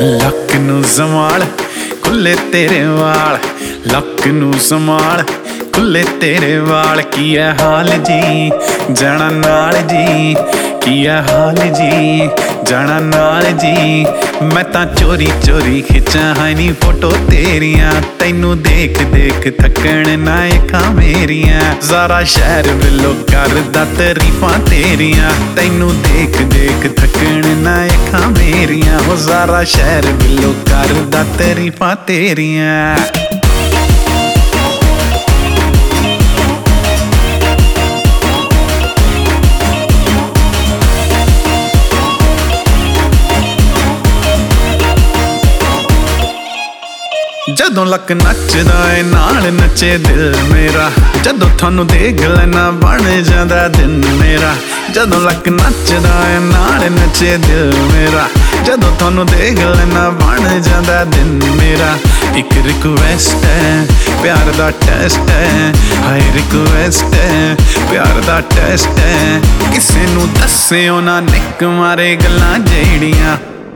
ਲੱਕ ਨੂੰ ਸੰਭਾਲ ਖੁੱਲੇ ਤੇਰੇ ਵਾਲ, ਲੱਕ ਨੂੰ ਸੰਭਾਲ ਖੁੱਲੇ ਤੇਰੇ ਵਾਲ। ਕੀ ਹੈ ਹਾਲ ਜੀ ਜਾਣਾ ਨਾਲ ਜੀ, ਕੀ ਹੈ ਹਾਲ ਜੀ ਜਾਣਾ ਨਾਲ ਜੀ। ਮੈਂ ਤਾਂ ਚੋਰੀ ਚੋਰੀ ਖਿੱਚਾਂ ਹੈ ਨੀ ਫੋਟੋ ਤੇਰੀਆਂ, ਤੈਨੂੰ ਦੇਖ ਦੇਖ ਥੱਕਣ ਨਾ ਅੱਖਾਂ ਮੇਰੀਆਂ। ਸਾਰਾ ਸ਼ਹਿਰ ਵੱਲੋਂ ਕਰਦਾ ਤਾਰੀਫਾਂ ਤੇਰੀਆਂ, ਤੈਨੂੰ ਦੇਖ ਦੇਖ ਥੱਕਣ ਨਾ ਅੱਖਾਂ ਮੇਰੀਆਂ। ਉਹ ਸਾਰਾ ਸ਼ਹਿਰ ਵੱਲੋਂ ਕਰਦਾ ਤਾਰੀਫਾਂ ਤੇਰੀਆਂ। ਜਦੋਂ ਲੱਕ ਨੱਚਦਾ ਏ ਨਾਲ ਨੱਚੇ ਦਿਲ ਮੇਰਾ, ਜਦੋਂ ਤੁਹਾਨੂੰ ਦੇਖ ਲੈਣਾ ਬਣ ਜਾਂਦਾ ਦਿਨ ਮੇਰਾ। ਜਦੋਂ ਲੱਕ ਨੱਚਦਾ ਏ ਨਾਲ ਨੱਚੇ ਦਿਲ ਮੇਰਾ, ਜਦੋਂ ਤੁਹਾਨੂੰ ਦੇਖ ਲੈਣਾ ਬਣ ਜਾਂਦਾ ਦਿਨ ਮੇਰਾ। ਇੱਕ ਰਿਕੁਐਸਟ ਹੈ ਪਿਆਰ ਦਾ ਟੈਸਟ ਹੈ, ਹਾਏ ਰਿਕੁਐਸਟ ਹੈ ਪਿਆਰ ਦਾ ਟੈਸਟ ਹੈ। ਕਿਸੇ ਨੂੰ ਦੱਸਿਓ ਨਾ ਨਿੱਕ ਮਾਰੇ ਗੱਲਾਂ ਜਿਹੜੀਆਂ।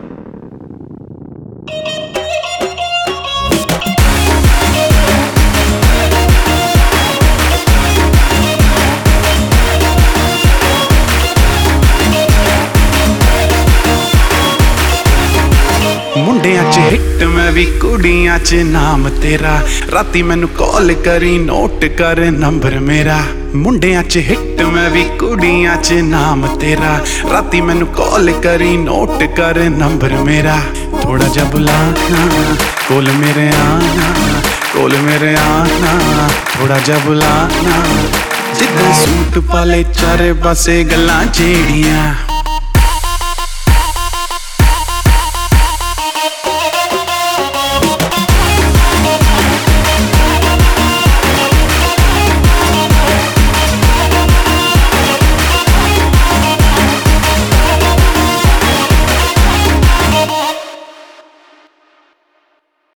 ਮੁੰਡਿਆਂ 'ਚ ਹਿੱਟ ਮੈਂ ਵੀ ਕੁੜੀਆਂ 'ਚ ਨਾਮ ਤੇਰਾ, ਰਾਤੀ ਮੈਨੂੰ ਕਾਲ ਕਰੀ ਨੋਟ ਕਰ ਨੰਬਰ ਮੇਰਾ। ਮੁੰਡਿਆਂ 'ਚ ਹਿੱਟ ਮੈਂ ਵੀ ਕੁੜੀਆਂ 'ਚ ਨਾਮ ਤੇਰਾ, ਰਾਤੀ ਮੈਨੂੰ ਕਾਲ ਕਰੀ ਨੋਟ ਕਰ ਨੰਬਰ ਮੇਰਾ। ਥੋੜਾ ਜਿਹਾ ਬੁਲਾਣਾ ਕੋਲ ਮੇਰੇ ਆਣਾ, ਕੋਲ ਮੇਰੇ ਆਣਾ ਥੋੜਾ ਜਿਹਾ ਬੁਲਾਣਾ। ਜਿੱਦਾਂ ਸੂਟ ਪਾਲੇ ਚਾਰੇ ਪਾਸੇ ਗੱਲਾਂ ਜਿਹੜੀਆਂ।